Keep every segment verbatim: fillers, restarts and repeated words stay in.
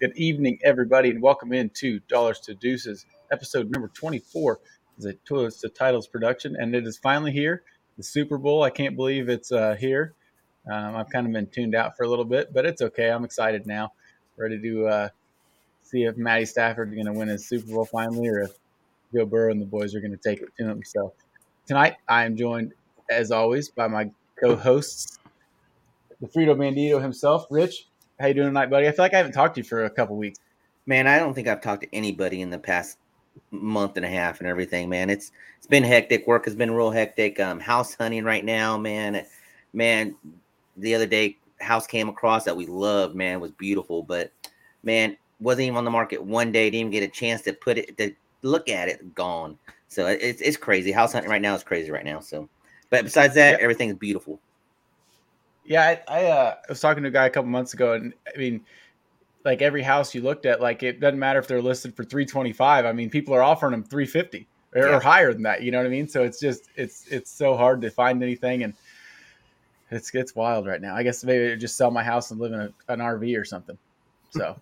Good evening, everybody, and welcome into Dollars to Deuces, episode number twenty-four. It's a Toilets to Titles production, and it is finally here. The Super Bowl. I can't believe it's uh, here. Um, I've kind of been tuned out for a little bit, but it's okay. I'm excited now. Ready to uh, see if Matty Stafford is going to win his Super Bowl finally, or if Joe Burrow and the boys are going to take it to him. So tonight, I am joined, as always, by my co-hosts, the Frito Bandito himself, Rich. How you doing tonight, buddy? I feel like I haven't talked to you for a couple weeks. Man, I don't think I've talked to anybody in the past month and a half and everything, man. It's it's been hectic. Work has been real hectic. Um, house hunting right now, man. Man, the other day, house came across that we loved, man. It was beautiful, but man, wasn't even on the market one day. Didn't even get a chance to put it to look at it. Gone. So it's it's crazy. House hunting right now is crazy right now. So, but besides that, yeah. Everything's beautiful. Yeah, I, I uh, was talking to a guy a couple months ago, and I mean, like every house you looked at, like it doesn't matter if they're listed for three twenty-five. I mean, people are offering them three fifty or, yeah. or higher than that. You know what I mean? So it's just it's it's so hard to find anything, and it's it's wild right now. I guess maybe I'd just sell my house and live in a, an R V or something. So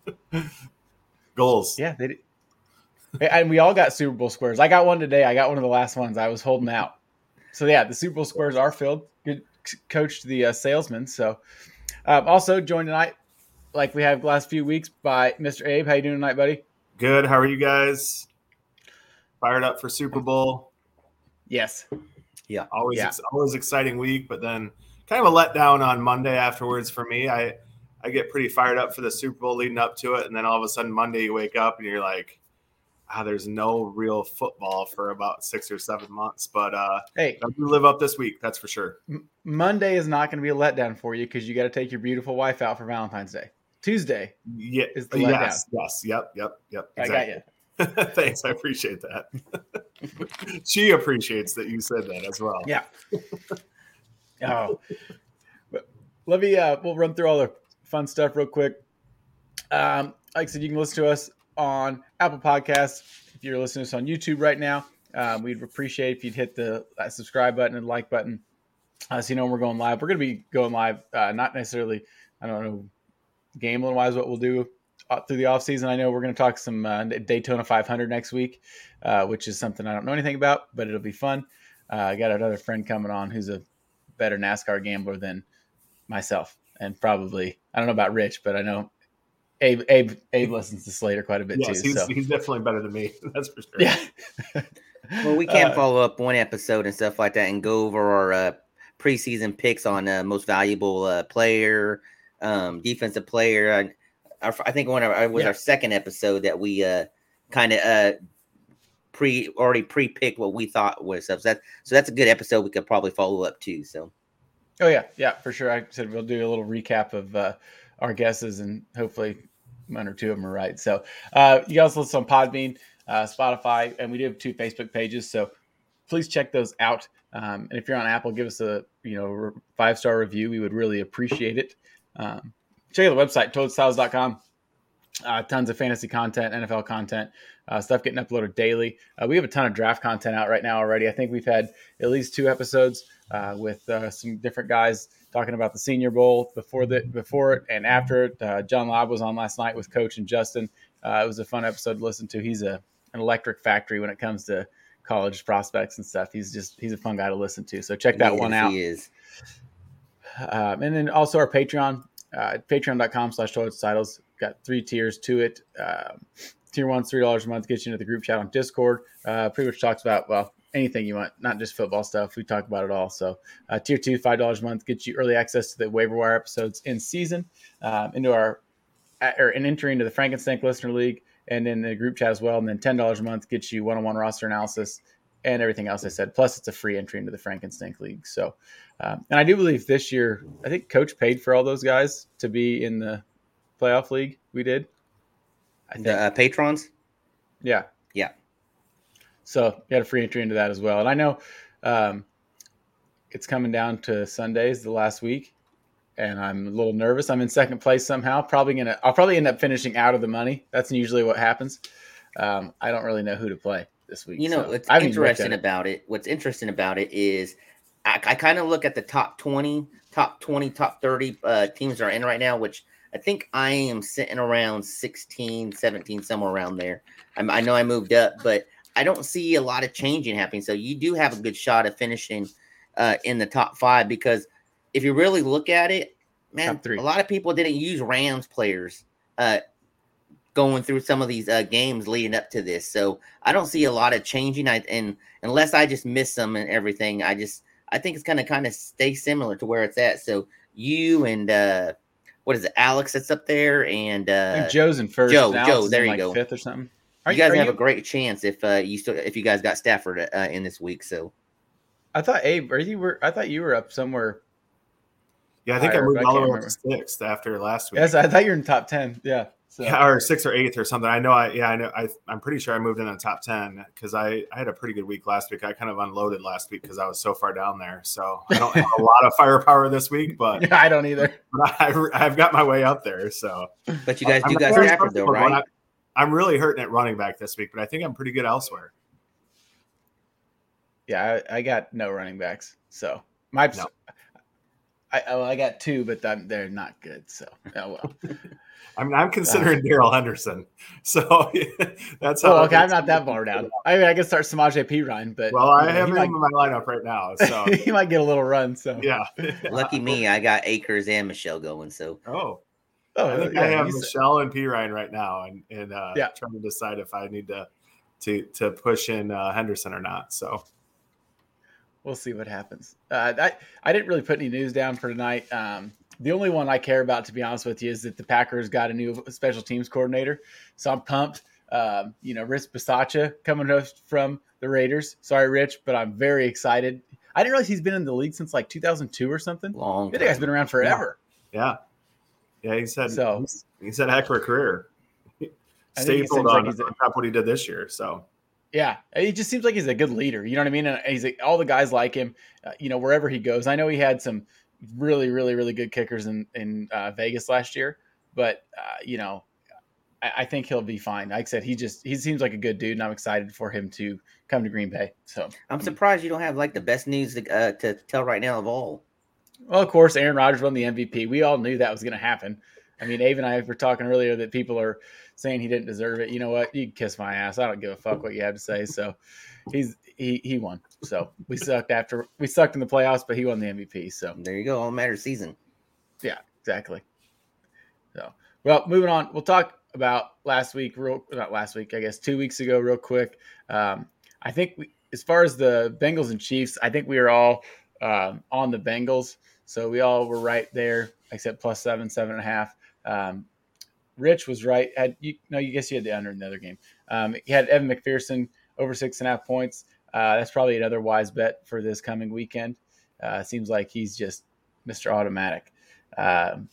goals, yeah, they did. And we all got Super Bowl squares. I got one today. I got one of the last ones. I was holding out. So yeah, the Super Bowl squares are filled. Good. Coached the uh, salesman. So um, also joined tonight, like we have the last few weeks, by Mister Abe. How you doing tonight, buddy? Good. How are you guys? Fired up for Super Bowl? Yes. Yeah. Always, yeah. Ex- always exciting week, but then kind of a letdown on Monday afterwards for me. I I get pretty fired up for the Super Bowl leading up to it, and then all of a sudden Monday you wake up and you're like, ah, there's no real football for about six or seven months. But uh, hey, we live up this week, that's for sure. M- Monday is not going to be a letdown for you because you got to take your beautiful wife out for Valentine's Day. Tuesday yeah, is the yes, letdown. Yes, yep, yep, yep. Exactly. I got you. Thanks, I appreciate that. She appreciates that you said that as well. Yeah. Oh, but let me. Uh, we'll run through all the fun stuff real quick. Um, like I said, you can listen to us on Apple Podcasts. If you're listening to us on YouTube right now, um, we'd appreciate if you'd hit the uh, subscribe button and like button uh, so you know when we're going live. We're going to be going live, uh, not necessarily, I don't know, gambling-wise what we'll do uh, through the offseason. I know we're going to talk some uh, Daytona five hundred next week, uh, which is something I don't know anything about, but it'll be fun. Uh, I got another friend coming on who's a better NASCAR gambler than myself, and probably, I don't know about Rich, but I know Abe, Abe, Abe listens to Slater quite a bit yes, too. He's, so. he's definitely better than me. That's for sure. Yeah. Well, we can uh, follow up one episode and stuff like that and go over our uh, preseason picks on uh, most valuable uh, player, um, defensive player. And our, I think one of our, was yeah. our second episode that we uh, kind of uh, pre already pre-picked what we thought was stuff. So, that, so that's a good episode we could probably follow up to. So. Oh yeah, yeah, for sure. I said we'll do a little recap of uh, our guesses, and hopefully one or two of them are right. So uh, you guys listen on Podbean, uh, Spotify, and we do have two Facebook pages. So please check those out. Um, and if you're on Apple, give us a you know five star review. We would really appreciate it. Um, check out the website, toad styles dot com. Uh, tons of fantasy content, N F L content, uh, stuff getting uploaded daily. Uh, we have a ton of draft content out right now already. I think we've had at least two episodes uh, with uh, some different guys talking about the Senior Bowl before the before it and after it. Uh, John Lobb was on last night with Coach and Justin. Uh, it was a fun episode to listen to. He's a an electric factory when it comes to college prospects and stuff. He's just he's a fun guy to listen to. So check that he one is, out. He is. Um, and then also our Patreon, uh, patreon dot com slash toilets titles. Got three tiers to it. Uh, tier one's three dollars a month, gets you into the group chat on Discord. Uh, pretty much talks about, well, anything you want, not just football stuff. We talk about it all. So uh, tier two, five dollars a month, gets you early access to the waiver wire episodes in season, um, into our, or an entry into the Frankenstein Listener League and in the group chat as well. And then ten dollars a month gets you one-on-one roster analysis and everything else I said. Plus it's a free entry into the Frankenstein League. So, um, and I do believe this year, I think Coach paid for all those guys to be in the playoff league. We did. I think. The uh, patrons? Yeah. Yeah. So you had a free entry into that as well. And I know um, it's coming down to Sundays the last week, and I'm a little nervous. I'm in second place somehow. Probably gonna. I'll probably end up finishing out of the money. That's usually what happens. Um, I don't really know who to play this week. You know, so what's interesting it. about it. What's interesting about it is I, I kind of look at the top twenty, top twenty, top thirty uh, teams that are in right now, which I think I am sitting around sixteen, seventeen, somewhere around there. I'm, I know I moved up, but I don't see a lot of changing happening. So you do have a good shot of finishing uh, in the top five, because if you really look at it, man, a lot of people didn't use Rams players uh, going through some of these uh, games leading up to this. So I don't see a lot of changing. I, and unless I just miss them and everything, I just I think it's going to kind of stay similar to where it's at. So you and uh, what is it, Alex that's up there, and uh, I think Joe's in first. Joe, Joe, there you like go, fifth or something. Are you guys are have you, a great chance if uh, you still if you guys got Stafford uh, in this week. So I thought Abe, are you were I thought you were up somewhere. Yeah, I think higher, I moved I all the way remember. up to sixth after last week. Yes, I thought you were in top ten. Yeah. So. Yeah, or sixth or eighth or something. I know. I yeah, I know. I I'm pretty sure I moved in the top ten because I, I had a pretty good week last week. I kind of unloaded last week because I was so far down there. So I don't have a lot of firepower this week, but yeah, I don't either. But I I've got my way up there. So, but you guys I'm do got Stafford though, right? I, I'm really hurting at running back this week, but I think I'm pretty good elsewhere. Yeah, I, I got no running backs, so my No. I oh, I got two, but I'm, they're not good. So oh well. I mean, I'm considering uh, Darrell Henderson, so that's how. Oh, okay, I'm not that far down. I mean, I can start Samaje Perine, but well, I you know, have him might, in my lineup right now, so he might get a little run. So yeah, lucky me, I got Akers and Michelle going. So oh, oh, I think yeah, I have said, Michelle and Perine right now, and and uh, yeah. trying to decide if I need to to to push in uh, Henderson or not. So. We'll see what happens. Uh, I, I didn't really put any news down for tonight. Um, the only one I care about, to be honest with you, is that the Packers got a new special teams coordinator. So I'm pumped. Um, you know, Rich Bisaccia coming from the Raiders. Sorry, Rich, but I'm very excited. I didn't realize he's been in the league since like two thousand two or something. Long That guy's been around forever. Yeah. Yeah, he said so, he's, he's had a heck of a career. Stapled on, like on top of what he did this year. So yeah, he just seems like he's a good leader. You know what I mean? And he's like, all the guys like him, uh, you know, wherever he goes. I know he had some really, really, really good kickers in, in uh, Vegas last year, but, uh, you know, I, I think he'll be fine. Like I said, he just, he seems like a good dude, and I'm excited for him to come to Green Bay. So I'm surprised you don't have like the best news to, uh, to tell right now of all. Well, of course, Aaron Rodgers won the M V P. We all knew that was going to happen. I mean, Abe and I were talking earlier that people are saying he didn't deserve it. You know what? You can kiss my ass. I don't give a fuck what you have to say. So he's he he won. So we sucked after we sucked in the playoffs, but he won the M V P. So there you go. All matters season. Yeah, exactly. So well, moving on. We'll talk about last week. Real not last week. I guess two weeks ago, real quick. Um, I think we, as far as the Bengals and Chiefs, I think we were all um, on the Bengals. So we all were right there, except plus seven, seven and a half. Um, Rich was right. Had you no, you guess you had the under in the other game. Um, he had Evan McPherson over six and a half points. Uh, that's probably another wise bet for this coming weekend. Uh, seems like he's just Mister Automatic. Um,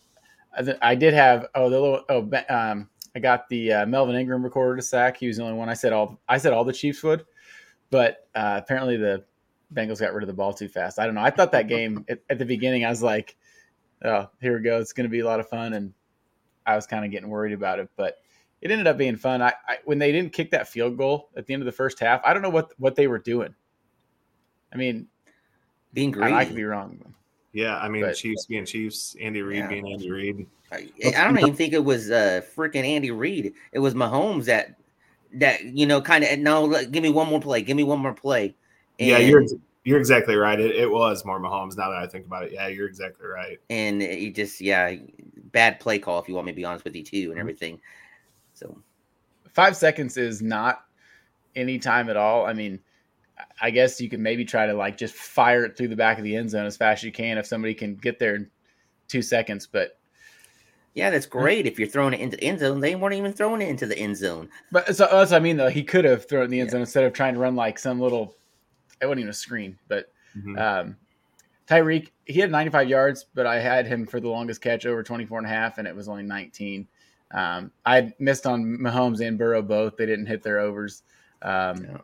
I, I did have oh the little oh um, I got the uh, Melvin Ingram recorded a sack. He was the only one. I said all I said all the Chiefs would, but uh, apparently the Bengals got rid of the ball too fast. I don't know. I thought that game at, at the beginning, I was like, oh, here we go. It's going to be a lot of fun. And I was kind of getting worried about it, but it ended up being fun. I, I when they didn't kick that field goal at the end of the first half, I don't know what, what they were doing. I mean, being greedy. I, I could be wrong. Yeah, I mean, but, Chiefs being Chiefs, Andy Reid yeah. being Andy Reid. I, I don't even think it was uh, freaking Andy Reid. It was Mahomes that that you know kind of no. Give me one more play. Give me one more play. And, yeah, you're you're exactly right. It, it was more Mahomes. Now that I think about it, yeah, you're exactly right. And he just yeah, bad play call if you want me to be honest with you too, and everything. So five seconds is not any time at all. I mean, I guess you could maybe try to like just fire it through the back of the end zone as fast as you can if somebody can get there in two seconds. But yeah, that's great if you're throwing it into the end zone. They weren't even throwing it into the end zone. But so, that's what I mean, though. He could have thrown it in the end yeah. zone instead of trying to run like some little. It wasn't even a screen, but mm-hmm. um, Tyreek, he had ninety-five yards, but I had him for the longest catch over twenty-four and a half, and it was only nineteen. Um, I missed on Mahomes and Burrow both. They didn't hit their overs. Um, yeah.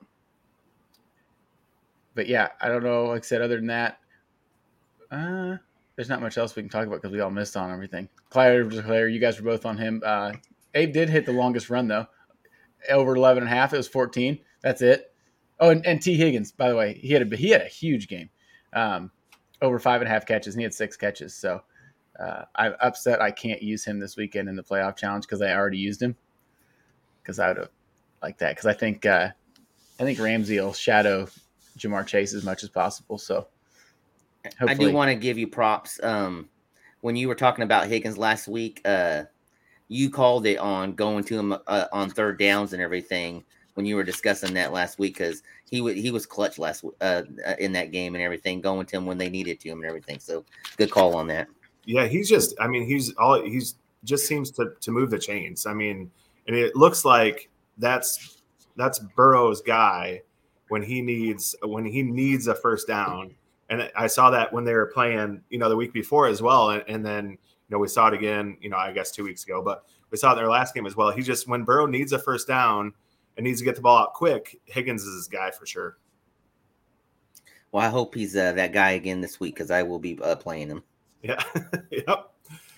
But yeah, I don't know. Like I said, other than that, uh, there's not much else we can talk about because we all missed on everything. Clyde Declare, you guys were both on him. Uh, Abe did hit the longest run, though, over eleven and a half. It was fourteen. That's it. Oh, and, and T. Higgins, by the way, he had a he had a huge game, um, over five and a half catches, and he had six catches. So Uh, I'm upset I can't use him this weekend in the playoff challenge because I already used him. Because I would have liked that. Because I think uh, I think Ramsey will shadow Jamar Chase as much as possible. So hopefully. I do want to give you props. Um, when you were talking about Higgins last week, uh, you called it on going to him uh, on third downs and everything when you were discussing that last week, because he w- he was clutch last uh, in that game and everything, going to him when they needed to him and everything. So good call on that. Yeah, he's just, I mean, he's all, he's just seems to, to move the chains. I mean, and it looks like that's, that's Burrow's guy when he needs, when he needs a first down. And I saw that when they were playing, you know, the week before as well. And, and then, you know, we saw it again, you know, I guess two weeks ago, but we saw it in their last game as well. He just, when Burrow needs a first down and needs to get the ball out quick, Higgins is his guy for sure. Well, I hope he's uh, that guy again this week, because I will be uh, playing him. Yeah. Yep.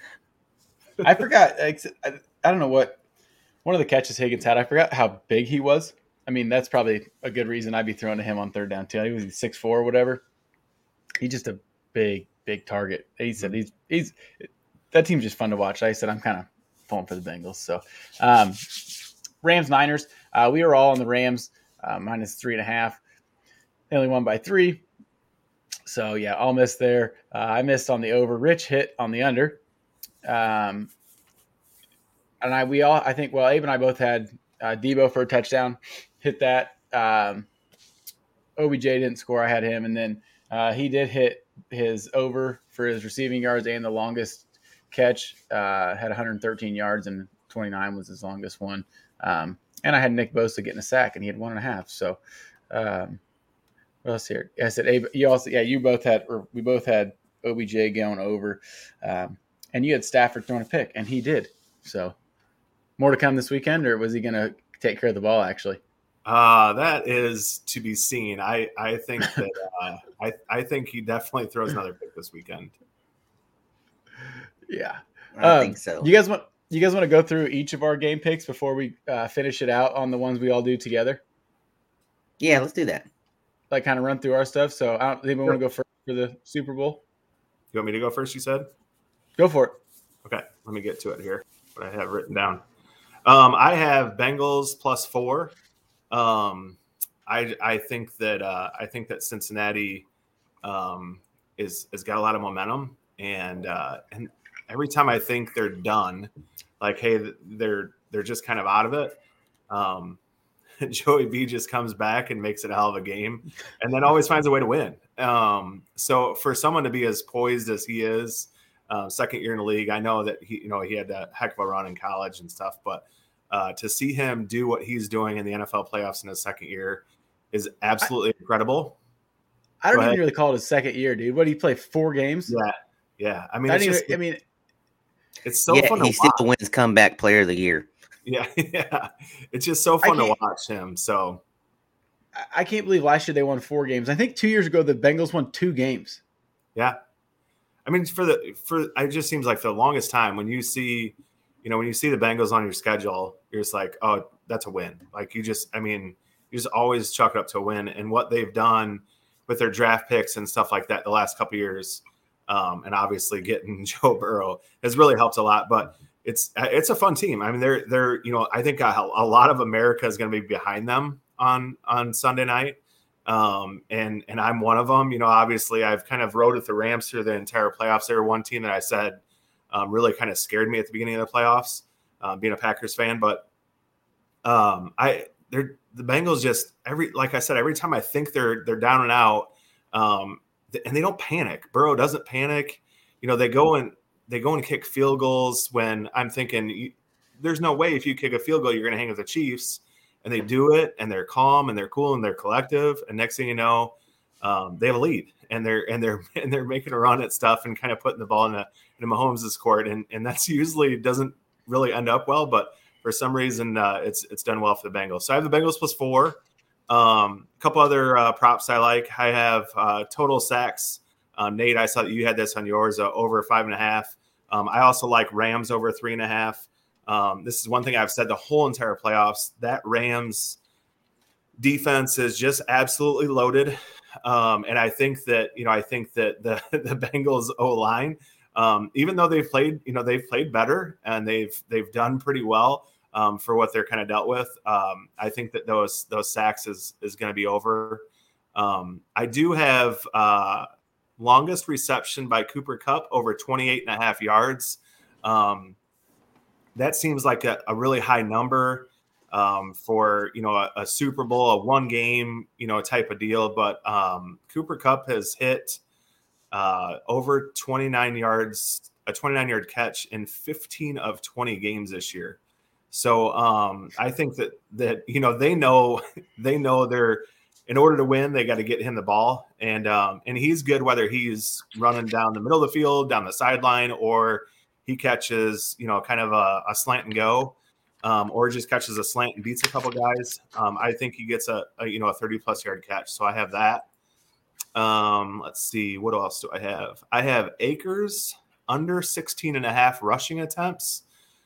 I forgot. I, I don't know what one of the catches Higgins had. I forgot how big he was. I mean, that's probably a good reason I'd be throwing to him on third down too. He was six four or whatever. He's just a big, big target. He said he's he's that team's just fun to watch. Like I said, I'm kind of pulling for the Bengals. So um, Rams Niners. Uh, we were all on the Rams uh, minus three and a half. They only won by three. So, yeah, I'll miss there. Uh, I missed on the over. Rich hit on the under. Um, and I we all, I think, well, Abe and I both had uh, Debo for a touchdown. Hit that. Um, O B J didn't score. I had him. And then uh, he did hit his over for his receiving yards and the longest catch. Uh, had one hundred thirteen yards, and twenty-nine was his longest one. Um, and I had Nick Bosa getting a sack, and he had one and a half. So, um, what else here? I said, Abe, you also, yeah, you both had, or we both had O B J going over, um, and you had Stafford throwing a pick, and he did. So, more to come this weekend, or was he going to take care of the ball? Actually, uh, that is to be seen. I, I think that uh, I, I think he definitely throws another pick this weekend. Yeah, I um, think so. You guys want you guys want to go through each of our game picks before we uh, finish it out on the ones we all do together? Yeah, let's do that. Like kind of run through our stuff. So I don't anybody sure. want to go first for the Super Bowl? You want me to go first, you said? Go for it. Okay, let me get to it here. What I have written down. Um, I have Bengals plus four. Um, I I think that uh, I think that Cincinnati um, is has got a lot of momentum, and uh, and every time I think they're done, like hey, they're they're just kind of out of it. Um, Joey B just comes back and makes it a hell of a game, and then always finds a way to win. Um, so for someone to be as poised as he is, uh, second year in the league, I know that he, you know, he had a heck of a run in college and stuff, but uh, to see him do what he's doing in the N F L playoffs in his second year is absolutely I, incredible. I don't even really call it his second year, dude. What did he play? Four games? Yeah, yeah. I mean, I, it's even, just, I mean, it's so yeah, fun. He to still watch. wins comeback player of the year. Yeah, yeah. It's just so fun to watch him. So I can't believe last year they won four games. I think two years ago the Bengals won two games. Yeah. I mean, for the for it just seems like for the longest time when you see, you know, when you see the Bengals on your schedule, you're just like, oh, that's a win. Like you just, I mean, you just always chalk it up to a win. And what they've done with their draft picks and stuff like that the last couple of years, um, and obviously getting Joe Burrow has really helped a lot. But It's it's a fun team. I mean, they're they're you know I think a, a lot of America is going to be behind them on on Sunday night, um, and and I'm one of them. You know, obviously I've kind of rode with the Rams through the entire playoffs. They were one team that I said um, really kind of scared me at the beginning of the playoffs, uh, being a Packers fan. But um, I they're the Bengals just every like I said every time I think they're they're down and out, um, and they don't panic. Burrow doesn't panic. You know, they go and. They go and kick field goals when I'm thinking you, there's no way if you kick a field goal, you're going to hang with the Chiefs, and they do it and they're calm and they're cool and they're collective. And next thing you know, um, they have a lead and they're, and they're, and they're making a run at stuff and kind of putting the ball in a, in a Mahomes' court. And, and that's usually doesn't really end up well, but for some reason uh, it's, it's done well for the Bengals. So I have the Bengals plus four. Um, a couple other uh, props I like. I have uh, total sacks. Um, Nate, I saw that you had this on yours uh, over five and a half. Um, I also like Rams over three and a half. Um, this is one thing I've said the whole entire playoffs. That Rams defense is just absolutely loaded. Um, and I think that, you know, I think that the, the Bengals O-line um, even though they've played, you know, they've played better and they've they've done pretty well um, for what they're kind of dealt with. Um, I think that those those sacks is is going to be over. Um, I do have uh, longest reception by Cooper Kupp over twenty-eight and a half yards. Um, that seems like a, a really high number um, for, you know, a, a Super Bowl, a one game, you know, type of deal. But um, Cooper Kupp has hit uh, over twenty-nine yards, a twenty-nine yard catch in fifteen of twenty games this year. So um, I think that, that, you know, they know, they know they're, in order to win, they got to get him the ball. And, um, and he's good, whether he's running down the middle of the field, down the sideline, or he catches, you know, kind of a, a slant and go, um, or just catches a slant and beats a couple guys. Um, I think he gets a, a, you know, a thirty plus yard catch. So I have that. Um, let's see, what else do I have? I have Akers under sixteen and a half rushing attempts.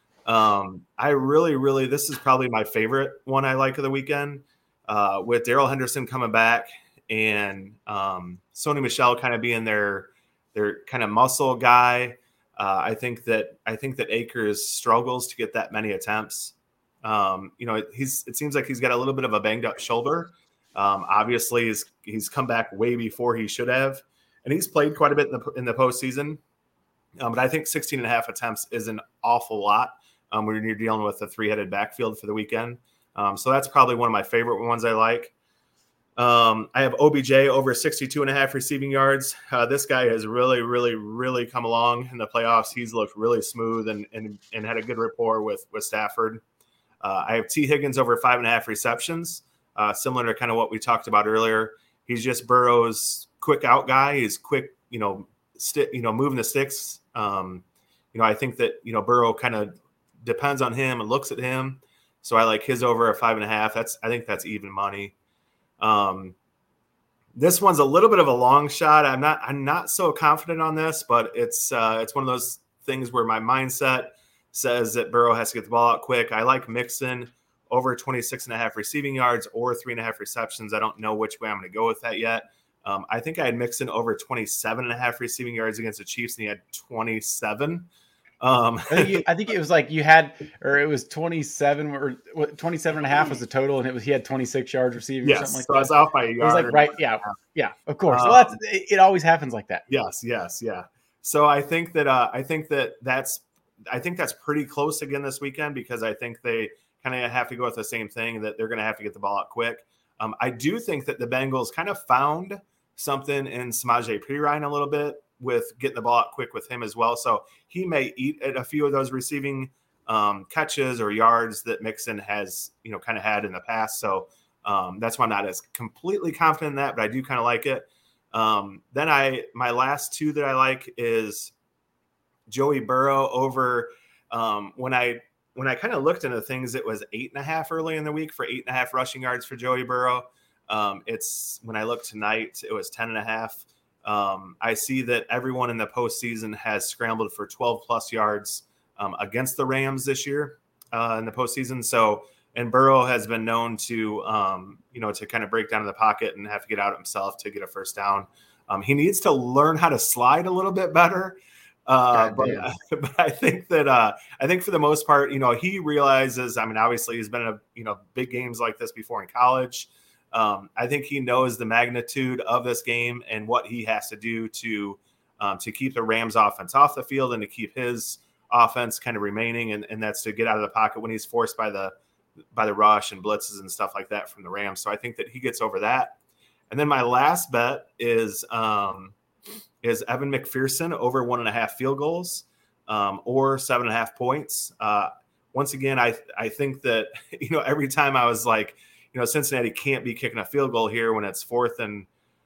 Um, I really, really, this is probably my favorite one I like of the weekend, uh, with Darrell Henderson coming back and um, Sony Michel kind of being their their kind of muscle guy. Uh, I think that I think that Akers struggles to get that many attempts. Um, you know, he's it seems like he's got a little bit of a banged up shoulder. Um, obviously, he's he's come back way before he should have, and he's played quite a bit in the in the postseason. Um, but I think sixteen and a half attempts is an awful lot um, when you're dealing with a three-headed backfield for the weekend. Um, so that's probably one of my favorite ones I like. Um, I have O B J over sixty-two and a half receiving yards. Uh, this guy has really, really, really come along in the playoffs. He's looked really smooth and and, and had a good rapport with, with Stafford. Uh, I have T. Higgins over five and a half receptions, uh, similar to kind of what we talked about earlier. He's just Burrow's quick out guy. He's quick, you know, sti- you know, moving the sticks. Um, you know, I think that, you know, Burrow kind of depends on him and looks at him. So I like his over a five and a half. That's, I think that's even money. Um, this one's a little bit of a long shot. I'm not, I'm not so confident on this, but it's, uh, it's one of those things where my mindset says that Burrow has to get the ball out quick. I like Mixon over twenty-six and a half receiving yards or three and a half receptions. I don't know which way I'm going to go with that yet. Um, I think I had Mixon over twenty-seven and a half receiving yards against the Chiefs, and he had twenty-seven. Um, I, think you, I think it was like you had, or it was twenty-seven or twenty-seven and a half was the total, and it was he had twenty-six yards receiving. Yes, or something like so that. I was off by a yard. It was like right, yeah, yeah, of course. Um, well, that's it, it. Always happens like that. Yes, yes, yeah. So I think that uh, I think that that's I think that's pretty close again this weekend because I think they kind of have to go with the same thing that they're going to have to get the ball out quick. Um, I do think that the Bengals kind of found something in Samaje Perine a little bit with getting the ball out quick with him as well. So he may eat at a few of those receiving um, catches or yards that Mixon has, you know, kind of had in the past. So um, that's why I'm not as completely confident in that, but I do kind of like it. Um, then I, my last two that I like is Joey Burrow over um, when I, when I kind of looked into things, it was eight and a half early in the week for eight and a half rushing yards for Joey Burrow. Um, it's when I looked tonight, it was ten and a half. Um, I see that everyone in the postseason has scrambled for twelve plus yards um, against the Rams this year uh, in the postseason. So, and Burrow has been known to, um, you know, to kind of break down in the pocket and have to get out himself to get a first down. Um, he needs to learn how to slide a little bit better. Uh, but, but I think that uh, I think for the most part, you know, he realizes, I mean, obviously he's been in a, you know, big games like this before in college. Um, I think he knows the magnitude of this game and what he has to do to um, to keep the Rams offense off the field and to keep his offense kind of remaining. And, and that's to get out of the pocket when he's forced by the by the rush and blitzes and stuff like that from the Rams. So I think that he gets over that. And then my last bet is um, is Evan McPherson over one and a half field goals um, or seven and a half points. Uh, once again, I I think that, you know, every time I was like, you know, Cincinnati can't be kicking a field goal here when it's fourth and,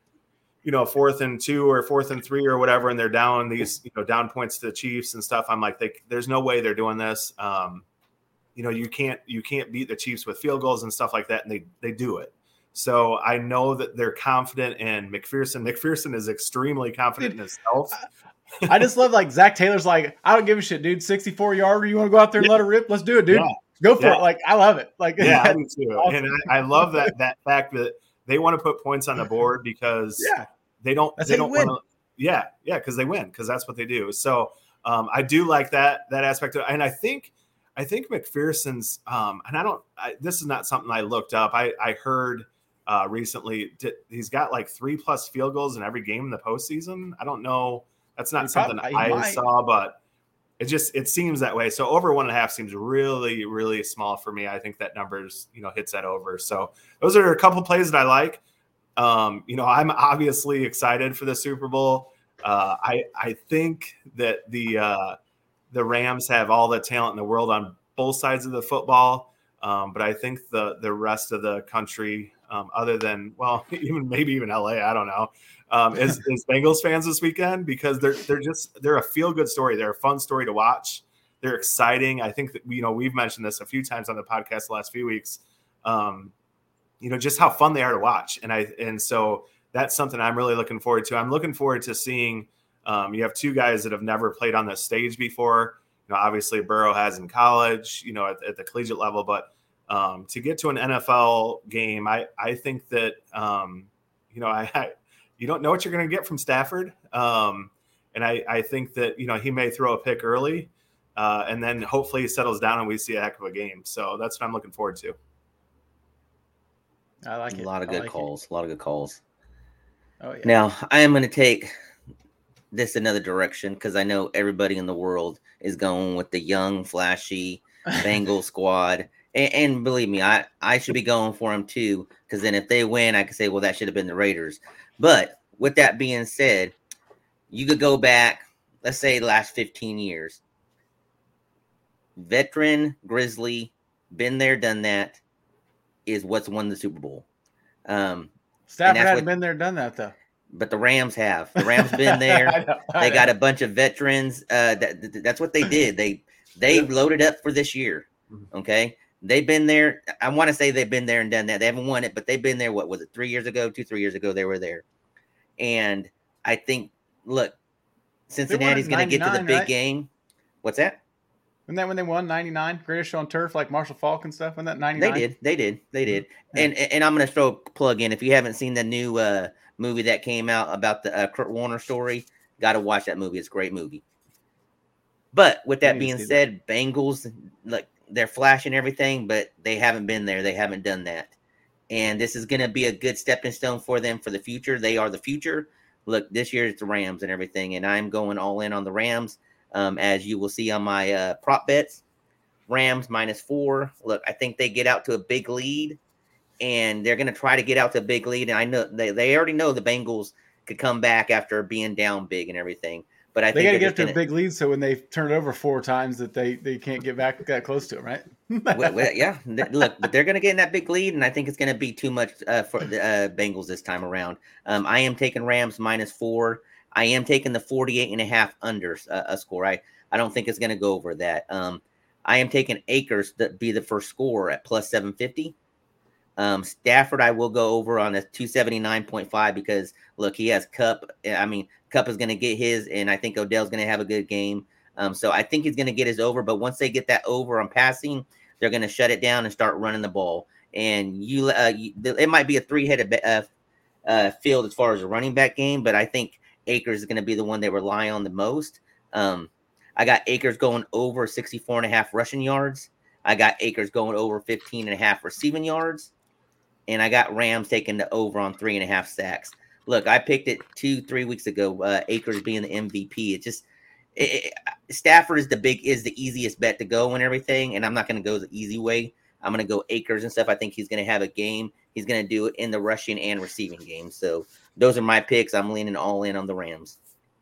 you know, fourth and two or fourth and three or whatever, and they're down these, you know, down points to the Chiefs and stuff. I'm like, they, there's no way they're doing this. Um, you know, you can't you can't beat the Chiefs with field goals and stuff like that, and they they do it. So I know that they're confident in McPherson. McPherson is extremely confident in himself. I just love like Zach Taylor's like, I don't give a shit, dude. sixty-four yarder, you want to go out there and yeah. let it rip? Let's do it, dude. Yeah. Go for yeah. it. Like, I love it. Like, yeah, I do too. Awesome. And I, I love that that fact that they want to put points on the board because yeah. they don't That's they how don't you win. want to yeah, yeah, because they win, because that's what they do. So um, I do like that that aspect of, and I think I think McPherson's um, and I don't. I, this is not something I looked up. I I heard uh, recently he's got like three plus field goals in every game in the postseason. I don't know. That's not He something probably- he I might. saw, but it just it seems that way. So over one and a half seems really really small for me. I think that numbers you know hits that over. So those are a couple plays that I like. Um, you know, I'm obviously excited for the Super Bowl. Uh, I I think that the uh, the Rams have all the talent in the world on both sides of the football, um, but I think the the rest of the country, um, other than well, even maybe even L A, I don't know, um, is, is Bengals fans this weekend, because they're they're just they're a feel good story. They're a fun story to watch. They're exciting. I think that you know we've mentioned this a few times on the podcast the last few weeks. Um, you know, just how fun they are to watch. And I, and so that's something I'm really looking forward to. I'm looking forward to seeing, um, you have two guys that have never played on this stage before. You know, obviously Burrow has in college, you know, at, at the collegiate level, but um, to get to an N F L game, I, I think that, um, you know, I, I, you don't know what you're going to get from Stafford. Um, and I, I think that, you know, he may throw a pick early uh, and then hopefully he settles down and we see a heck of a game. So that's what I'm looking forward to. I like A it. lot of I good like calls. A lot of good calls. It. Oh yeah. Now, I am going to take this another direction because I know everybody in the world is going with the young, flashy Bengal squad. And, and believe me, I, I should be going for them too, because then if they win, I can say, well, that should have been the Raiders. But with that being said, you could go back, let's say, the last fifteen years. Veteran Grizzly, been there, done that, is what's won the Super Bowl. Um, Stafford that's hadn't what- been there, done that though. But the Rams have. The Rams been there. I know, I They got know. a bunch of veterans. Uh, that, that's what they did. They they Yep. loaded up for this year. Okay, they've been there. I want to say they've been there and done that. They haven't won it, but they've been there. What was it? Three years ago, two, three years ago, they were there. And I think, look, Cincinnati's going to get to the ninety-nine, big right? game. What's that? Isn't that when they won ninety-nine? Greatest show on turf, like Marshall Falk and stuff. Wasn't that ninety-nine? They did. They did. They did. Yeah. And and I'm going to throw a plug in. If you haven't seen the new uh, movie that came out about the uh, Kurt Warner story, got to watch that movie. It's a great movie. But with I that need to being see said, Bengals, like they're flashing everything, but they haven't been there. They haven't done that. And this is going to be a good stepping stone for them for the future. They are the future. Look, this year it's the Rams and everything, and I'm going all in on the Rams, um, as you will see on my uh, prop bets. Rams minus four. Look, I think they get out to a big lead, and they're going to try to get out to a big lead. And I know they, they already know the Bengals could come back after being down big and everything. But I They think got to they're get just up to gonna, a big lead, so when they turn it over four times, that they, they can't get back that close to it, right? well, well, yeah. Th- Look, but they're going to get in that big lead, and I think it's going to be too much uh, for the uh, Bengals this time around. Um, I am taking Rams minus four. I am taking the forty-eight and a half under uh, a score. I, I don't think it's going to go over that. Um, I am taking Akers to be the first scorer at plus seven fifty. Um, Stafford, I will go over on a two seventy-nine point five because, look, he has Cup. I mean, Cup is going to get his, and I think Odell's going to have a good game. Um, so I think he's going to get his over. But once they get that over on passing, they're going to shut it down and start running the ball. And you, uh, you it might be a three-headed uh, uh, field as far as a running back game, but I think Akers is going to be the one they rely on the most. Um, I got Akers going over sixty-four and a half rushing yards. I got Akers going over fifteen and a half receiving yards. And I got Rams taking the over on three and a half sacks. Look, I picked it two, three weeks ago. Uh, Akers being the M V P. It just it, it, Stafford is the big is the easiest bet to go and everything. And I'm not going to go the easy way. I'm going to go Akers and stuff. I think he's going to have a game. He's going to do it in the rushing and receiving game. So those are my picks. I'm leaning all in on the Rams.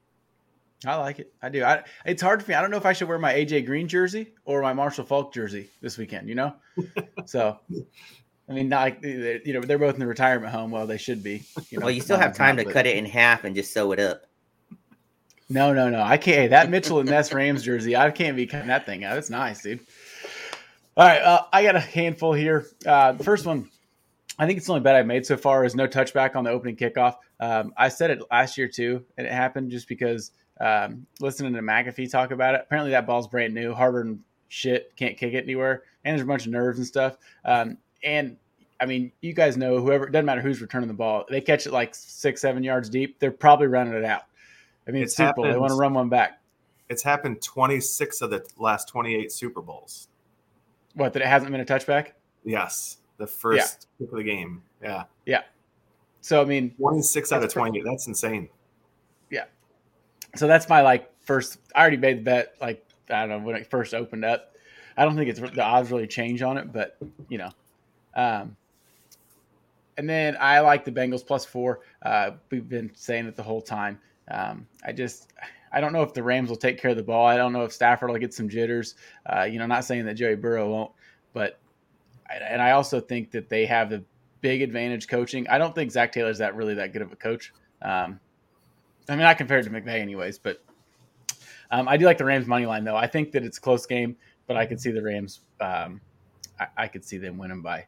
I like it. I do. I, it's hard for me. I don't know if I should wear my A J Green jersey or my Marshall Falk jersey this weekend. You know, so. I mean, not like, you know, they're both in the retirement home. Well, they should be. You know, well, you still have time not, to but... cut it in half and just sew it up. No, no, no. I can't. Hey, that Mitchell and Ness Rams jersey, I can't be cutting that thing out. It's nice, dude. All right. Uh, I got a handful here. Uh, the first one, I think it's the only bet I've made so far, is no touchback on the opening kickoff. Um, I said it last year, too, and it happened just because um, listening to McAfee talk about it. Apparently, that ball's brand new, harder than shit, can't kick it anywhere, and there's a bunch of nerves and stuff. Um, And, I mean, you guys know whoever, it doesn't matter who's returning the ball. They catch it like six, seven yards deep. They're probably running it out. I mean, It's it's Super Bowl. They happened- want to run one back. It's happened twenty-six of the last twenty-eight Super Bowls. What, that it hasn't been a touchback? Yes, the first pick of the game. Yeah, Yeah. So I mean, twenty-six out of it's pre- twenty-eight. That's insane. yeah. So that's my like first. I already made the bet. Like I don't know when it first opened up. I don't think it's the odds really change on it, but you know. Um, and then I like the Bengals plus four. Uh, we've been saying it the whole time. Um, I just, I don't know if the Rams will take care of the ball. I don't know if Stafford will get some jitters. Uh, you know, not saying that Joey Burrow won't, but, and I also think that they have the big advantage coaching. I don't think Zach Taylor's that really that good of a coach. Um, I mean, I compared to McVay anyways, but um, I do like the Rams money line though. I think that it's a close game, but I could see the Rams. Um, I, I could see them winning by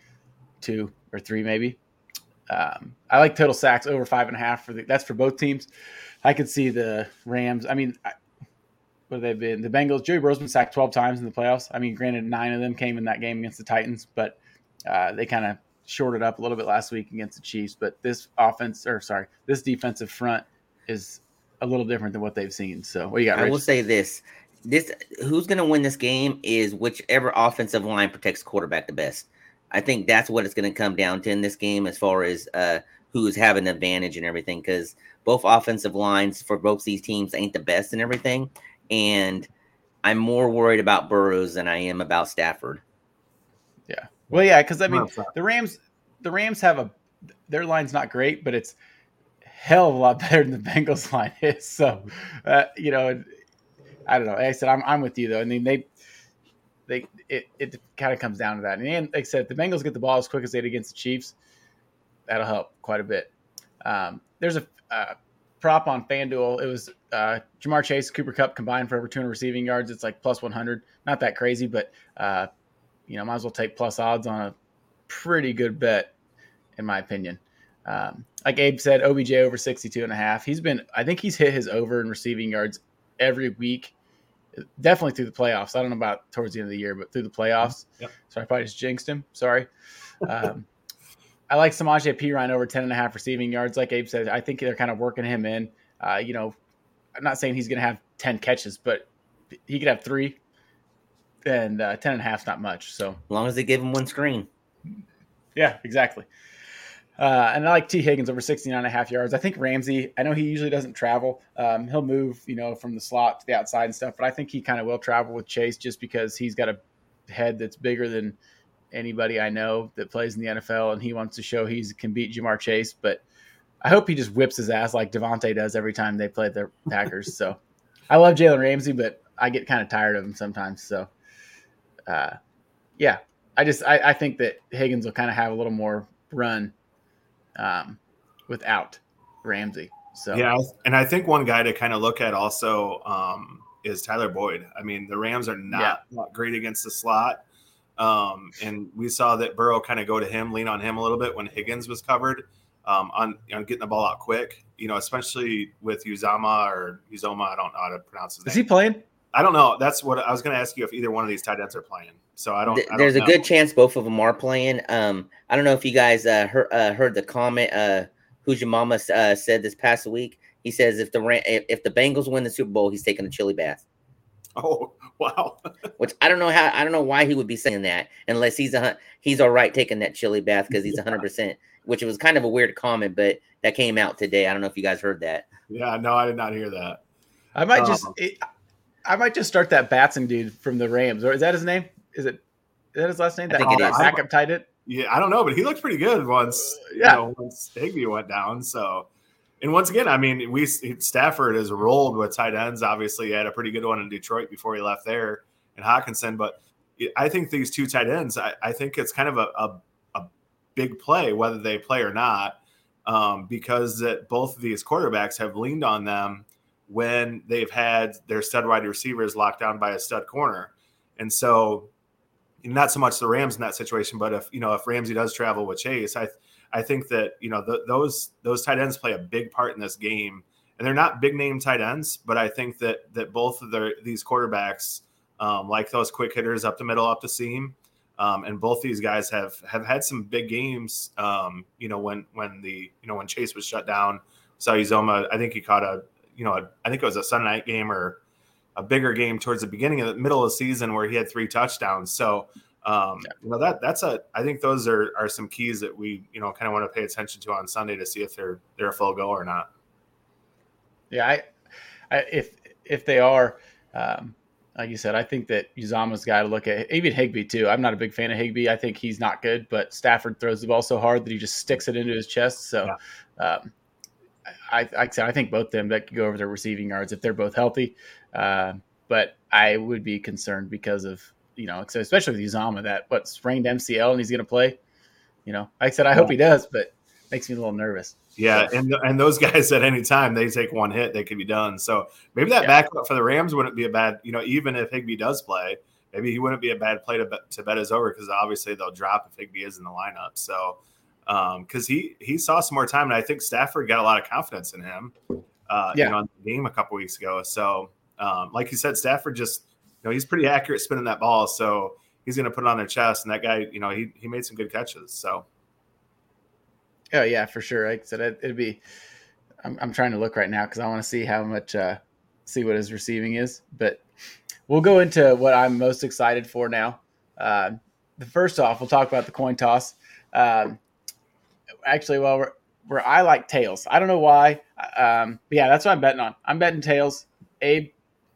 two or three, maybe. Um, I like total sacks over five and a half for the, that's for both teams. I could see the Rams. I mean, I, what have they been? The Bengals, Joey Burrow's been sacked twelve times in the playoffs. I mean, granted, nine of them came in that game against the Titans, but uh, they kind of shorted up a little bit last week against the Chiefs. But this offense, or sorry, this defensive front is a little different than what they've seen. So what you got, I Rich? will say this. This who's going to win this game is whichever offensive line protects quarterback the best. I think that's what it's going to come down to in this game as far as uh, who's having the advantage and everything, because both offensive lines for both these teams ain't the best and everything. And I'm more worried about Burrows than I am about Stafford. Yeah. Well, yeah, because I mean, the Rams, the Rams have a their line's not great, but it's hell of a lot better than the Bengals line is. So, uh, you know, I don't know. Like I said, I'm I'm with you though. I mean, they. They it, it kind of comes down to that. And like I said, if the Bengals get the ball as quick as they did against the Chiefs, that'll help quite a bit. Um, there's a uh, prop on FanDuel. It was uh, Jamar Chase, Cooper Kupp combined for over two hundred receiving yards. It's like plus one hundred. Not that crazy, but uh, you know, might as well take plus odds on a pretty good bet, in my opinion. Um, like Abe said, O B J over sixty-two and a half. He's been, I think he's hit his over in receiving yards every week. Definitely through the playoffs. I don't know about towards the end of the year, but through the playoffs. Yep. So I probably just jinxed him. Sorry. Um, I like Samaje Perine over ten and a half receiving yards. Like Abe said, I think they're kind of working him in. Uh, you know, I'm not saying he's going to have ten catches, but he could have three. And uh, ten and a half is not much. So as long as they give him one screen. Yeah, exactly. Uh, and I like T. Higgins over sixty-nine and a half yards. I think Ramsey, I know he usually doesn't travel. Um, he'll move, you know, from the slot to the outside and stuff, but I think he kind of will travel with Chase just because he's got a head that's bigger than anybody I know that plays in the N F L, and he wants to show he can beat Jamar Chase. But I hope he just whips his ass like Devontae does every time they play the Packers. So I love Jalen Ramsey, but I get kind of tired of him sometimes. So, uh, yeah, I just I, I think that Higgins will kind of have a little more run um, without Ramsey. So yeah, and I think one guy to kind of look at also um, is Tyler Boyd. I mean, the Rams are not, yeah. not great against the slot, um, and we saw that Burrow kind of go to him, lean on him a little bit when Higgins was covered um, on you know, getting the ball out quick. You know, especially with Uzama or Uzoma, I don't know how to pronounce his name. Is he playing? I don't know. That's what I was going to ask you if either one of these tight ends are playing. So I don't. I don't There's know. a good chance both of them are playing. Um, I don't know if you guys uh, heard, uh, heard the comment. Uh, Who's Your Mama uh, said this past week. He says if the if the Bengals win the Super Bowl, he's taking a chili bath. Oh wow! Which I don't know how. I don't know why he would be saying that unless he's a he's all right taking that chili bath because he's one hundred percent. Which was kind of a weird comment, but that came out today. I don't know if you guys heard that. Yeah, no, I did not hear that. I might um, just. It, I might just start that Batson dude from the Rams. Or is that his name? Is it? Is that his last name? I that think it is. Backup tight end. Yeah, I don't know, but he looked pretty good once. Yeah, you know, once Higbee went down. So, and once again, I mean, we Stafford has rolled with tight ends. Obviously, he had a pretty good one in Detroit before he left there, and Hawkinson. But I think these two tight ends, I, I think it's kind of a, a a big play whether they play or not, um, because that both of these quarterbacks have leaned on them when they've had their stud wide receivers locked down by a stud corner. And so not so much the Rams in that situation, but if, you know, if Ramsey does travel with Chase, I, I think that, you know, the, those, those tight ends play a big part in this game, and they're not big name tight ends, but I think that, that both of their, these quarterbacks um, like those quick hitters up the middle, up the seam. Um, and both these guys have, have had some big games. Um, you know, when, when the, you know, when Chase was shut down, saw Uzoma, I think he caught a, you know, a, I think it was a Sunday night game or a bigger game towards the beginning of the middle of the season where he had three touchdowns. So, um, yeah. you know, that that's a, I think those are, are some keys that we, you know, kind of want to pay attention to on Sunday to see if they're, they're a full go or not. Yeah. I, I if, if they are, um, like you said, I think that Uzama's got to look at even Higbee too. I'm not a big fan of Higbee. I think he's not good, but Stafford throws the ball so hard that he just sticks it into his chest. So, yeah. um, I, I, I think both of them that could go over their receiving yards if they're both healthy. Uh, but I would be concerned because of, you know, especially with Uzama, that what sprained M C L and he's going to play. You know, like I said, I yeah. hope he does, but it makes me a little nervous. Yeah, so. and and those guys at any time they take one hit, they could be done. So maybe that yeah. backup for the Rams wouldn't be a bad, you know, even if Higbee does play, maybe he wouldn't be a bad play to bet, to bet is over because obviously they'll drop if Higbee is in the lineup. So because um, he he saw some more time, and I think Stafford got a lot of confidence in him. Uh, yeah. you know, in the game a couple weeks ago. So um, like you said, Stafford just, you know, he's pretty accurate spinning that ball. So he's going to put it on their chest, and that guy, you know, he he made some good catches. So. Oh yeah, for sure. Like I said, it, it'd be. I'm, I'm trying to look right now because I want to see how much, uh, see what his receiving is. But we'll go into what I'm most excited for now. Uh, the first off, we'll talk about the coin toss. Um, actually, well, we're, where I like tails. I don't know why. Um, but yeah, that's what I'm betting on. I'm betting tails. Abe.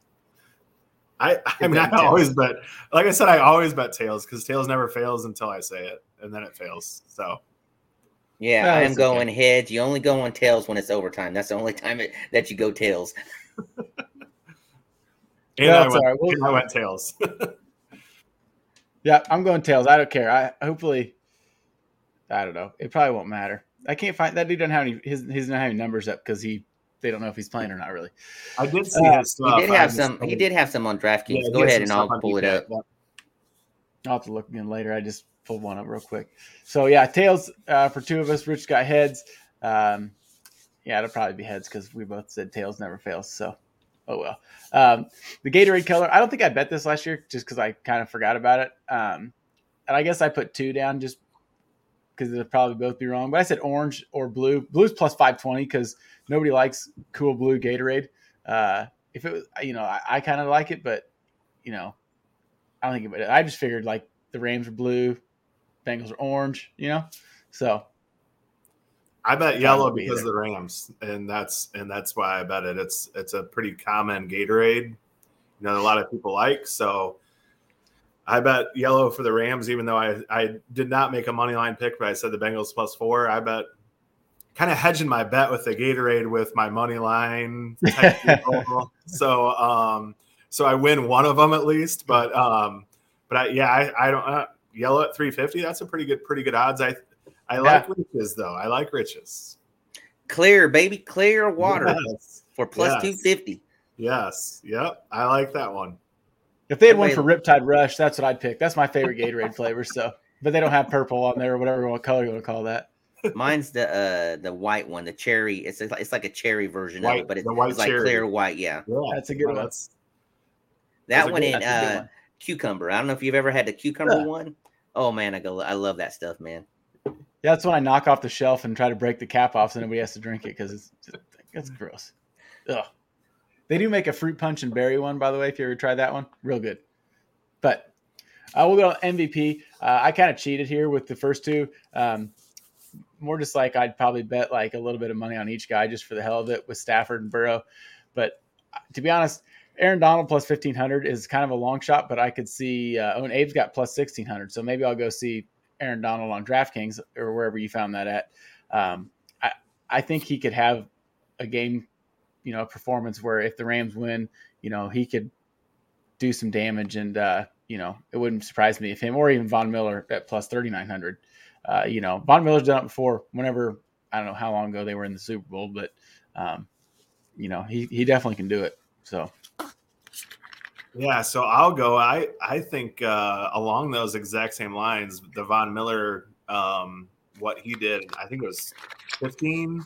I I mean, I tails. always bet. Like I said, I always bet tails because tails never fails until I say it, and then it fails. So. Yeah, no, I am going okay. heads. You only go on tails when it's overtime. That's the only time it, that you go tails. and, no, I went, right. we'll, and I went tails. Yeah, I'm going tails. I don't care. I hopefully, I don't know. It probably won't matter. I can't find that dude. Doesn't have any. His he doesn't have any numbers up because he they don't know if he's playing or not. Really. I did see uh, his stuff. He did have some. He did have some on DraftKings. Yeah, go ahead and I'll pull it up. I'll have to look again later. I just pulled one up real quick. So yeah, tails uh, for two of us. Rich got heads. Um, yeah, it'll probably be heads because we both said tails never fails. So, oh well. Um, the Gatorade color. I don't think I bet this last year just because I kind of forgot about it. Um, and I guess I put two down just because they'll probably both be wrong. But I said orange or blue. Blue's plus five twenty because nobody likes cool blue Gatorade. Uh, if it was, you know, I, I kind of like it, but you know, I don't think about it. I just figured like the Rams are blue. Bengals are orange, you know, so I bet yellow be because of the Rams, and that's and that's why I bet it. It's it's a pretty common Gatorade, you know, a lot of people like. So I bet yellow for the Rams, even though I I did not make a money line pick, but I said the Bengals plus four. I bet kind of hedging my bet with the Gatorade with my money line type people. So um so I win one of them at least, but um but I yeah I I don't. Uh, Yellow at three fifty. That's a pretty good, pretty good odds. I, I yeah. like riches though. I like riches. Clear, baby, clear water yes. for plus yes. two fifty. Yes. Yep. I like that one. If they had one for Riptide Rush, that's what I'd pick. That's my favorite Gatorade flavor. So, but they don't have purple on there or whatever what color you want to call that. Mine's the uh, the white one, the cherry. It's it's like a cherry version white, of it, but it's, it's like clear white. Yeah, yeah that's a good no, one. That's, that that's one good, in uh, one. Cucumber. I don't know if you've ever had the cucumber yeah. one. Oh man, I go. I love that stuff, man. Yeah, that's when I knock off the shelf and try to break the cap off so nobody has to drink it because it's just, it's gross. Ugh. They do make a fruit punch and berry one, by the way. If you ever tried that one, real good. But uh, we'll go to M V P. Uh, I kind of cheated here with the first two. Um, more just like I'd probably bet like a little bit of money on each guy just for the hell of it with Stafford and Burrow. But to be honest, Aaron Donald plus fifteen hundred is kind of a long shot, but I could see uh, – oh, and Abe's got plus sixteen hundred, so maybe I'll go see Aaron Donald on DraftKings or wherever you found that at. Um, I, I think he could have a game, you know, a performance where if the Rams win, you know, he could do some damage and, uh, you know, it wouldn't surprise me if him or even Von Miller at plus thirty-nine hundred. Uh, you know, Von Miller's done it before whenever – I don't know how long ago they were in the Super Bowl, but, um, you know, he, he definitely can do it, so – Yeah, so I'll go. I I think uh, along those exact same lines, the Von Miller, um, what he did, I think it was fifteen.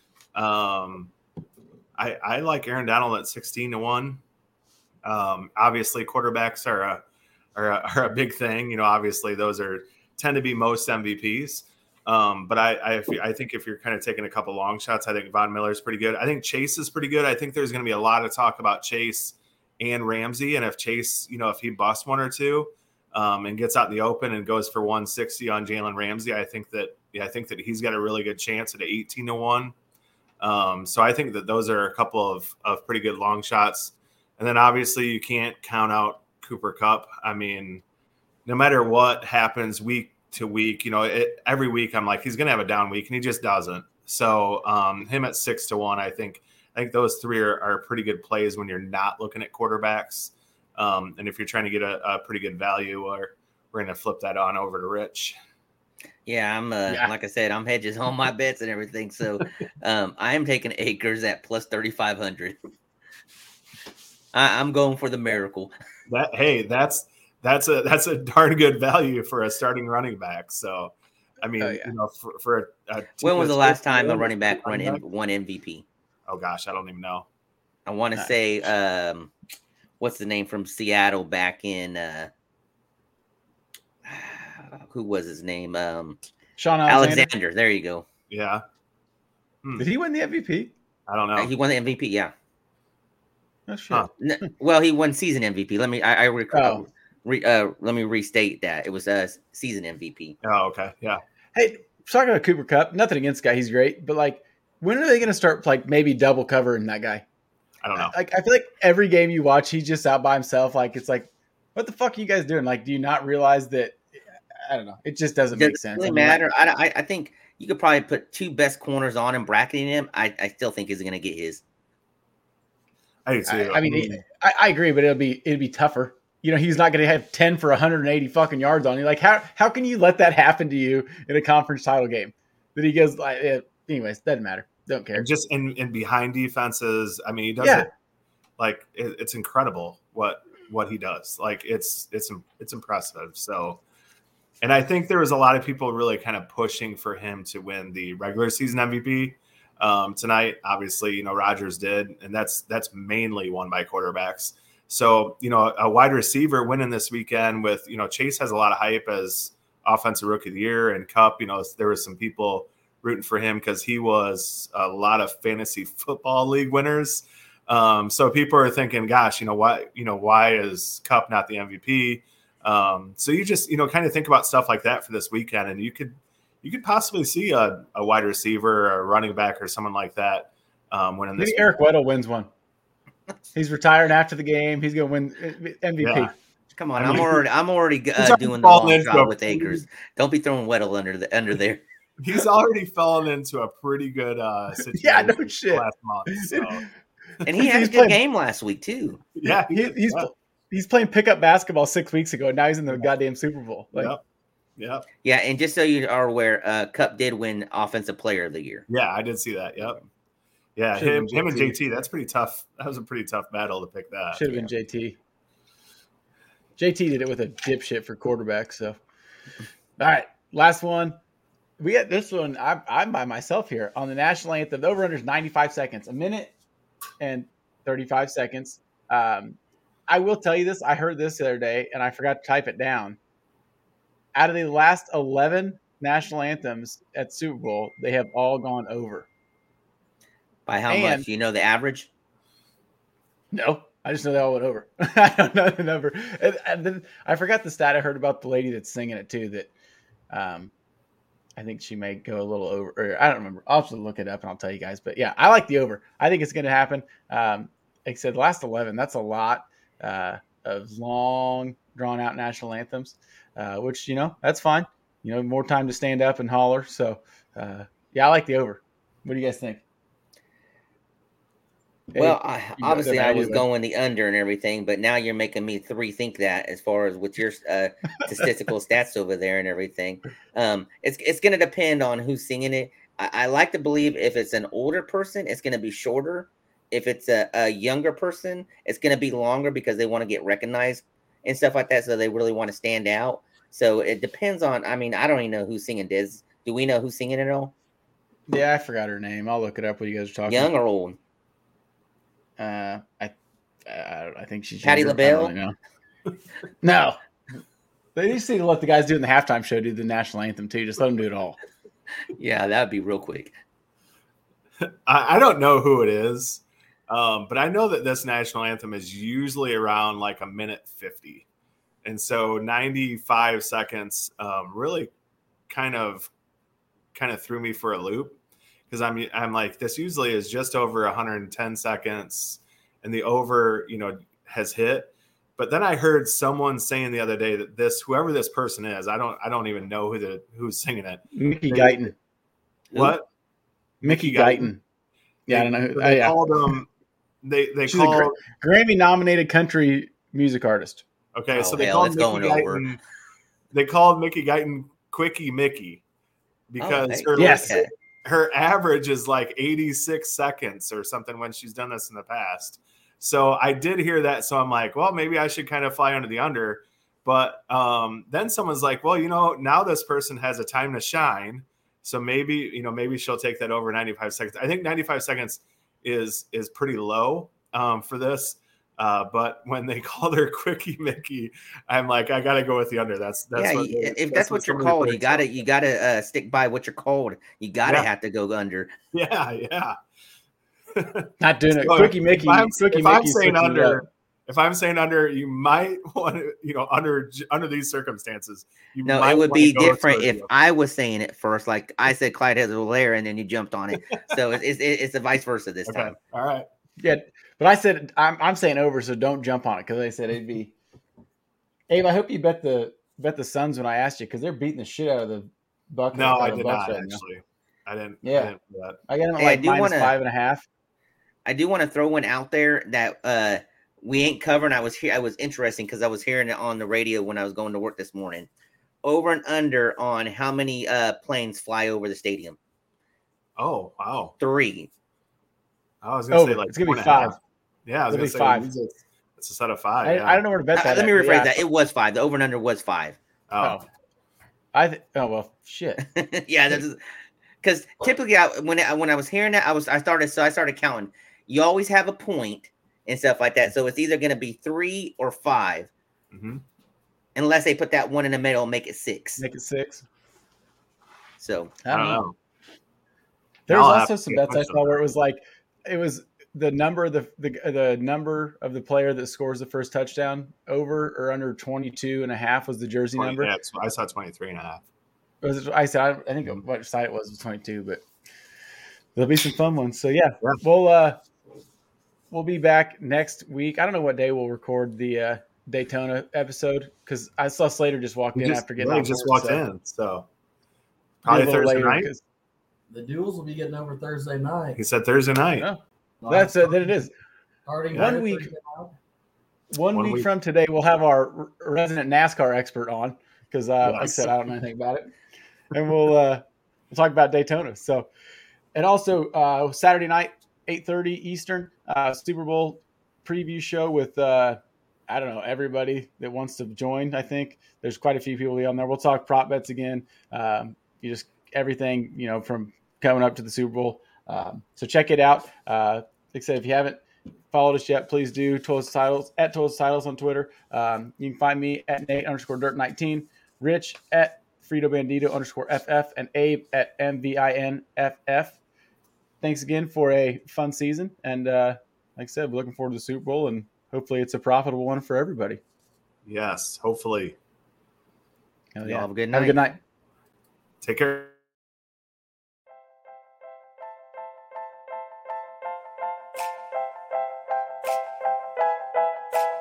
Um, I I like Aaron Donald at sixteen to one. Um, obviously, quarterbacks are a, are a are a big thing. You know, obviously those are tend to be most M V Ps. Um, but I, I, I think if you're kind of taking a couple long shots, I think Von Miller's pretty good. I think Chase is pretty good. I think there's going to be a lot of talk about Chase and Ramsey. And if Chase, you know, if he busts one or two um, and gets out in the open and goes for one sixty on Jalen Ramsey, I think that, yeah, I think that he's got a really good chance at eighteen to one. Um, so I think that those are a couple of, of pretty good long shots. And then obviously you can't count out Cooper Kupp. I mean, no matter what happens week to week, you know, it, every week I'm like, he's going to have a down week, and he just doesn't. So um, him at six to one, I think, I think those three are, are pretty good plays when you're not looking at quarterbacks. Um, and if you're trying to get a, a pretty good value, or we're going to flip that on over to Rich. Yeah, I'm uh, yeah. like I said, I'm hedges on my bets and everything. So um, I am taking Akers at plus thirty-five hundred. I, I'm going for the miracle. That hey, that's that's a that's a darn good value for a starting running back. So, I mean, oh, yeah. you know, for, for a, a when was the last time a running back run in, won M V P? Oh gosh, I don't even know. I want to nice. say, um, what's the name from Seattle back in? Uh, who was his name? Um, Sean Alexander. Alexander. There you go. Yeah. Hmm. Did he win the M V P? I don't know. Uh, he won the M V P. Yeah. Oh shit. Huh. No, well, he won season M V P. Let me. I, I recall. Oh. Re, uh, let me restate that it was a uh, season M V P. Oh, okay, yeah. Hey, talking about Cooper Kupp, nothing against the guy, he's great, but like, when are they going to start like maybe double covering that guy? I don't know. Like, I feel like every game you watch, he's just out by himself. Like, it's like, what the fuck are you guys doing? Like, do you not realize that? I don't know. It just doesn't Does make sense. It really I mean, matter. Like, I, I think you could probably put two best corners on him, bracketing him. I, I still think he's going to get his. I do too. I, I mean, it, I, I agree, but it'll be it'll be tougher. You know, he's not going to have ten for one hundred eighty fucking yards on you. Like, how how can you let that happen to you in a conference title game? That he goes like, yeah, anyways, doesn't matter. Don't care. And just in, in behind defenses, I mean, he does yeah. it like it, it's incredible what what he does. Like it's it's it's impressive. So, and I think there was a lot of people really kind of pushing for him to win the regular season M V P um, tonight. Obviously, you know, Rodgers did, and that's that's mainly won by quarterbacks. So, you know, a wide receiver winning this weekend with, you know, Chase has a lot of hype as offensive rookie of the year, and Kupp, you know, there were some people rooting for him because he was a lot of fantasy football league winners. Um, so people are thinking, gosh, you know, why, you know, why is Kupp not the M V P? Um, so you just, you know, kind of think about stuff like that for this weekend, and you could, you could possibly see a, a wide receiver, or a running back, or someone like that um, winning this. Maybe Eric Weddle wins one. He's retiring after the game. He's going to win M V P. Yeah. Come on, I mean, I'm already, I'm already uh, doing the long shot with Akers. Don't be throwing Weddle under the under there. He's already fallen into a pretty good uh, situation. Yeah, no shit. Last month, so. And he had a good playing, game last week too. Yeah, he, he's yeah. he's playing pickup basketball six weeks ago, and now he's in the goddamn Super Bowl. Like, yep. Yeah, yeah, and just so you are aware, uh, Kupp did win Offensive Player of the Year. Yeah, I did see that. Yep. Yeah, him, him and J T. That's pretty tough. That was a pretty tough battle to pick that. Should have been J T. J T did it with a dipshit for quarterback. So, all right, last one. We got this one. I'm, I'm by myself here on the national anthem. The over-under is ninety-five seconds, a minute and thirty-five seconds. Um, I will tell you this. I heard this the other day, and I forgot to type it down. Out of the last eleven national anthems at Super Bowl, they have all gone over. By how and, much? Do you know the average? No, I just know they all went over. I don't know the number. And, and then I forgot the stat I heard about the lady that's singing it too. That um, I think she may go a little over. Or I don't remember. I'll have to look it up and I'll tell you guys. But yeah, I like the over. I think it's going to happen. Um, like I said, the last eleven. That's a lot uh, of long, drawn out national anthems. Uh, which you know that's fine. You know, more time to stand up and holler. So uh, yeah, I like the over. What do you guys think? Well, I, obviously I was going the under and everything, but now you're making me rethink that as far as with your uh, statistical stats over there and everything. Um, it's it's going to depend on who's singing it. I, I like to believe if it's an older person, it's going to be shorter. If it's a, a younger person, it's going to be longer because they want to get recognized and stuff like that. So they really want to stand out. So it depends on, I mean, I don't even know who's singing this. Do we know who's singing it all? Yeah, I forgot her name. I'll look it up when you guys are talking. Young or old? Uh, I, I, I think she's Patti LaBelle. No, they just need to let the guys do it in the halftime show do the national anthem too. Just let them do it all. Yeah, that would be real quick. I, I don't know who it is, um, but I know that this national anthem is usually around like a minute fifty. And so ninety-five seconds um, really kind of kind of threw me for a loop because I'm I'm like, this usually is just over one hundred ten seconds and the over, you know, has hit. But then I heard someone saying the other day that this, whoever this person is, I don't I don't even know who the who's singing it. Mickey They- Guyton. What? Mickey Mickey Guyton. Guyton? Yeah, I They- don't know. Who, so oh, They yeah. called him. They they She's a called. Grammy nominated country music artist. Okay, Oh, so they hell, called it's Mickey going Guyton. over. They called Mickey Guyton Quickie Mickey because Oh, hey. her Yes. Okay. her average is like eighty-six seconds or something when she's done this in the past. So I did hear that. So I'm like, well, maybe I should kind of fly under the under. But um, then someone's like, well, you know, now this person has a time to shine. So maybe, you know, maybe she'll take that over ninety-five seconds. I think ninety-five seconds is is pretty low um, for this. Uh, but when they called her Quickie Mickey, I'm like, I got to go with the under. That's that's Yeah, what you- they- if that's what you're somebody called, you put. gotta you gotta uh, stick by what you're called. You gotta Yeah. have to go under. Yeah, yeah. Not doing it. So Quickie if Mickey. I'm, Quickie if I'm Mickey's saying switching it up. under, if I'm saying under, you might want to, you know, under under these circumstances, you No, might it would wanna be go different towards if the- I was saying it first. Like I said, Clyde Edwards-Helaire, and then you jumped on it. So it's it's, it's the vice versa this Okay, time. all right. Yeah, but I said I'm I'm saying over, so don't jump on it because I said it'd be. Abe, I hope you bet the bet the Suns when I asked you because they're beating the shit out of the Bucks. No, out I of the did Bucks not right now. actually. I didn't. Yeah. I didn't do that. I got them at Hey, I like do minus wanna- five and a half. I do want to throw one out there that uh, we ain't covering. I was here. I was interesting because I was hearing it on the radio when I was going to work this morning. Over and under on how many uh, planes fly over the stadium. Oh wow! Three. I was gonna Over. say like It's gonna four be and a half. five. Yeah, I was It'll gonna be say five. usually It's, it's a set of five. I, yeah. I don't know where to bet Uh, that. let me at, rephrase yeah. that. It was five. The over and under was five. Oh, Oh, I th- oh well, shit. Yeah, that's because typically I, when I, when I was hearing that, I was I started so I started counting. You always have a point and stuff like that. So it's either going to be three or five, hmm unless they put that one in the middle and make it six. Make it six. So I don't know. know. There was I'll have also to some pay bets I attention saw to where that. it was like it was the number of the, the the number of the player that scores the first touchdown over or under twenty-two and a half was the jersey twenty, number. yeah, it's- I saw twenty-three and a half. Was it, I said I, I think Mhm. what side it was was twenty-two, but there'll be some fun ones. So yeah, Yeah. we'll uh we'll be back next week. I don't know what day we'll record the uh, Daytona episode because I saw Slater just walked He in just, after getting yeah, he off just work, walked so in, so be a probably little Thursday later night. 'cause- The duels will be getting over Thursday night. He said Thursday night. No, that's uh, that it is. Starting One later week. Thursday night. One, One week, week. from today, we'll have our r- resident NASCAR expert on because, uh, like I Yes. said, I don't know anything about it, and we'll uh, we'll talk about Daytona. So, and also uh, Saturday night, eight thirty Eastern, uh, Super Bowl preview show with uh, I don't know everybody that wants to join. I think there's quite a few people on there. We'll talk prop bets again. Um, you just everything you know from coming up to the Super Bowl. Um, so check it out. Uh, like I said, if you haven't followed us yet, please do. Toils Titles at Toils Titles on Twitter. Um, you can find me at Nate underscore Dirt nineteen, Rich at Frito Bandito underscore F F, and Abe at M V I N F F. Thanks again for a fun season, and uh, like I said, we're looking forward to the Super Bowl, and hopefully it's a profitable one for everybody. Yes, hopefully. Hell Y'all have a good Have a good night. night. Take care.